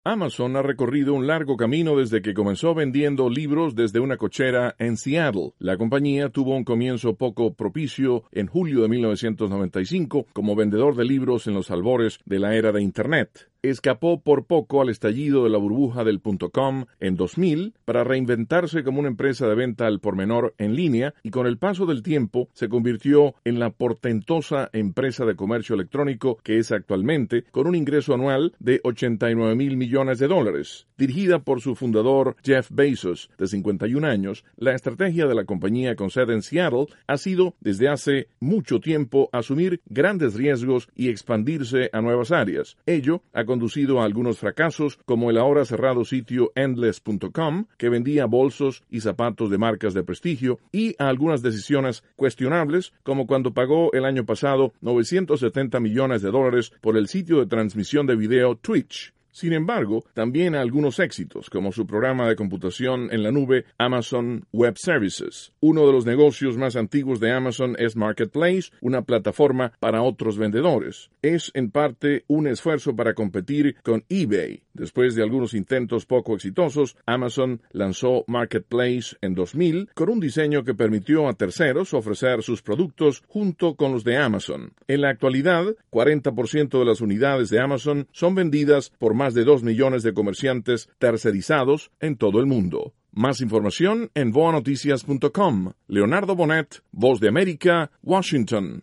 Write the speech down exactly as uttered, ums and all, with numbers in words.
Amazon ha recorrido un largo camino desde que comenzó vendiendo libros desde una cochera en Seattle. La compañía tuvo un comienzo poco propicio en julio de mil novecientos noventa y cinco como vendedor de libros en los albores de la era de Internet. Escapó por poco al estallido de la burbuja del .com en dos mil para reinventarse como una empresa de venta al por menor en línea y con el paso del tiempo se convirtió en la portentosa empresa de comercio electrónico que es actualmente, con un ingreso anual de ochenta y nueve mil millones de dólares. Dirigida por su fundador Jeff Bezos, de cincuenta y un años, la estrategia de la compañía con sede en Seattle ha sido desde hace mucho tiempo asumir grandes riesgos y expandirse a nuevas áreas. Ello ha conducido a algunos fracasos, como el ahora cerrado sitio endless punto com, que vendía bolsos y zapatos de marcas de prestigio, y a algunas decisiones cuestionables, como cuando pagó el año pasado novecientos setenta millones de dólares por el sitio de transmisión de video Twitch. Sin embargo, también a algunos éxitos, como su programa de computación en la nube Amazon Web Services. Uno de los negocios más antiguos de Amazon es Marketplace, una plataforma para otros vendedores. Es en parte un esfuerzo para competir con eBay. Después de algunos intentos poco exitosos, Amazon lanzó Marketplace en dos mil con un diseño que permitió a terceros ofrecer sus productos junto con los de Amazon. En la actualidad, cuarenta por ciento de las unidades de Amazon son vendidas por más de dos millones de comerciantes tercerizados en todo el mundo. Más información en voa noticias punto com. Leonardo Bonet, Voz de América, Washington.